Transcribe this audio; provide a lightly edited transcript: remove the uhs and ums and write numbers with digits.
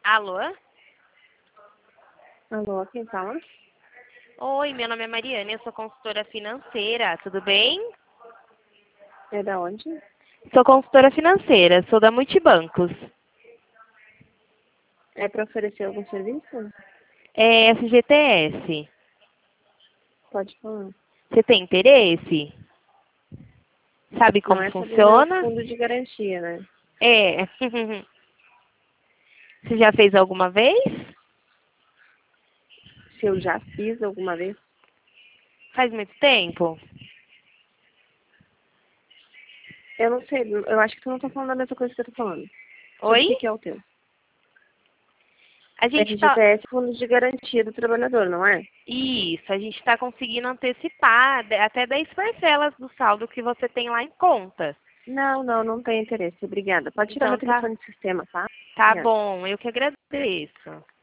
Alô? Alô, quem fala? Oi, meu nome é Mariana, eu sou consultora financeira, tudo bem? É da onde? Sou consultora financeira, sou da Multibancos. É para oferecer algum serviço? É FGTS. Pode falar. Você tem interesse? Sabe Não como é sobre o meu funciona? fundo de garantia, né? É. Você já fez alguma vez? Se eu já fiz alguma vez, Faz muito tempo? eu não sei. Eu acho que tu não tá falando da mesma coisa que eu tô falando. Sobre o Oi? que é o teu? A gente tá... FGTS, Fundo de Garantia do Trabalhador, não é? Isso, a gente está conseguindo antecipar até 10 parcelas do saldo que você tem lá em conta. Não tem interesse. Obrigada. Pode tirar meu Então telefone do sistema, tá? tá Obrigada. bom, eu que agradeço.